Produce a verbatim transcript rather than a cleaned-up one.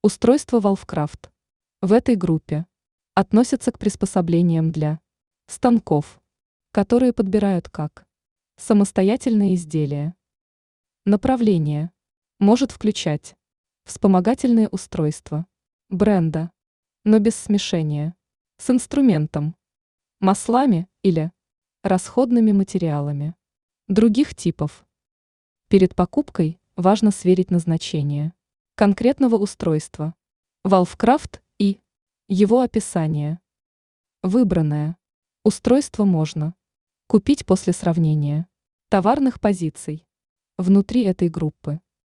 Устройство Valvecraft. В этой группе относятся к приспособлениям для станков, которые подбирают как самостоятельные изделия. Направление может включать вспомогательные устройства бренда, но без смешения с инструментом, маслами или расходными материалами других типов. Перед покупкой важно сверить назначение конкретного устройства Valvecraft и его описание. Выбранное устройство можно купить после сравнения товарных позиций внутри этой группы.